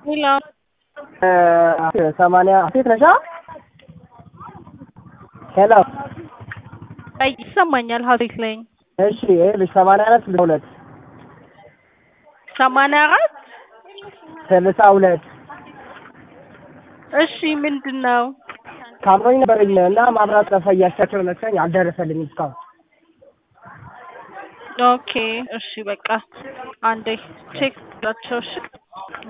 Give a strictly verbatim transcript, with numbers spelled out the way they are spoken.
ሄሎ ሰማንያ ሴት ነሻ? ሄሎ አይ ይሰማኛል። ሀሴት ነኝ። እሺ ይኸውልሽ ሰማንያ አራት ስልሳ ሁለት ሰማንያ አራት ስልሳ ሁለት እሺ ምንድነው? ካምሮኝ ነበረኝ እና ማብራት ጠፋ እያሻቸው መሰለኝ አልደረሰልኝም እስካሁን። ኦኬ እሺ በቃ አንዴ ቼክ ላቸው። እሺ